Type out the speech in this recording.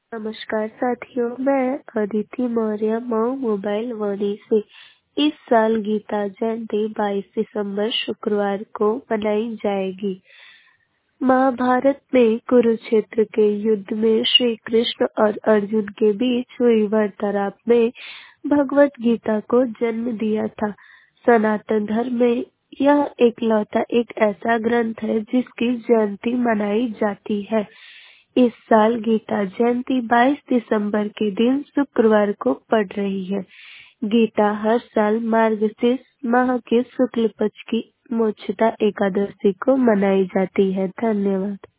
नमस्कार साथियों, मैं अदिति मौर्य मऊ मोबाइल वाणी से। इस साल गीता जयंती 22 दिसंबर शुक्रवार को मनाई जाएगी। महाभारत में कुरुक्षेत्र के युद्ध में श्री कृष्ण और अर्जुन के बीच हुई वार्तालाप में भगवत गीता को जन्म दिया था। सनातन धर्म में यह एकलौता एक ऐसा ग्रंथ है जिसकी जयंती मनाई जाती है। इस साल गीता जयंती 22 दिसंबर के दिन शुक्रवार को पड़ रही है। गीता हर साल मार्गशीर्ष माह के शुक्ल पक्ष की मोक्षदा एकादशी को मनाई जाती है। धन्यवाद।